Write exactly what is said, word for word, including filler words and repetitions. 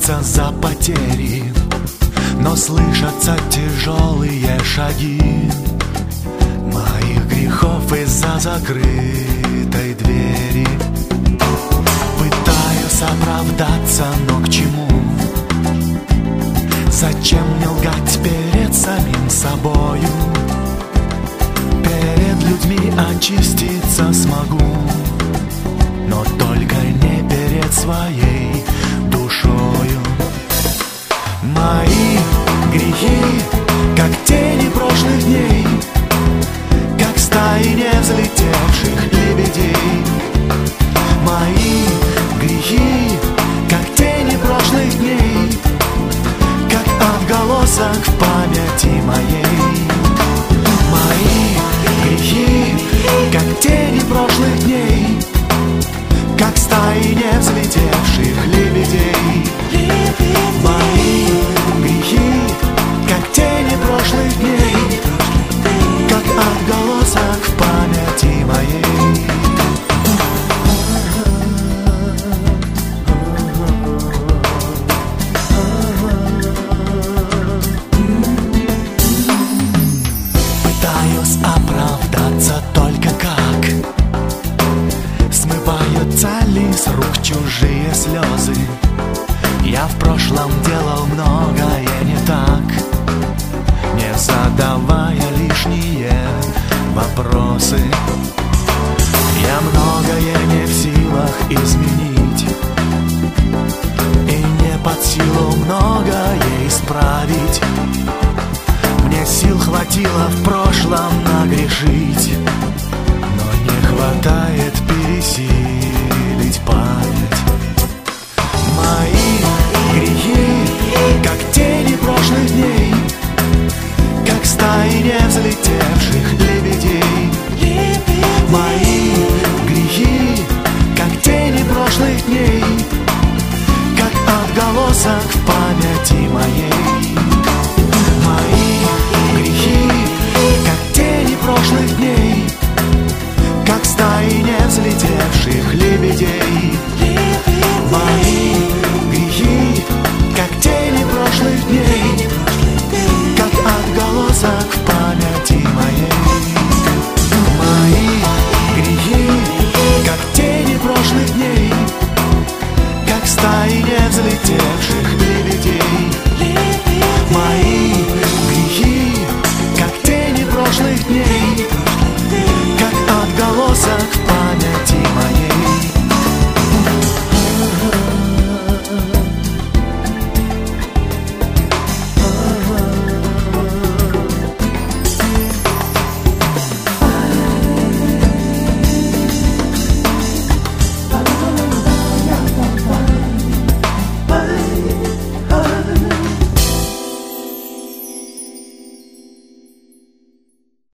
хвататься за потери, но слышатся тяжелые шаги моих грехов из-за закрытой двери. Пытаюсь оправдаться, но к чему? Зачем мне лгать перед самим собою? Перед людьми очиститься смогу, но только не перед своей душою. Мои грехи, как тени прошлых дней, как стаи невзлетевших лебедей. Мои грехи, как тени прошлых дней, как отголосок в памяти моей. Мои грехи, как тени прошлых дней, как стаи невзлетевших лебедей. Мои грехи, как тени прошлых дней, как отголосок в памяти моей. Пытаюсь оправдаться, только как? Смываются ли с рук чужие слезы? Я в прошлом делал многое не так, не задавая лишние вопросы. Я многое не в силах изменить, и не под силу многое исправить. Мне сил хватило в прошлом нагрешить, но не хватает пересилить память. Мои грехи, как тени прошлых дней, как стаи невзлетевших лебедей. Мои грехи, как тени прошлых дней, как отголосок в памяти моей. Мои грехи, как тени прошлых дней, как стаи невзлетевших лебедей. Мои грехи, как тени прошлых дней, как отголосок в памяти моей. Мои грехи, как тени прошлых дней, как стаи невзлетевших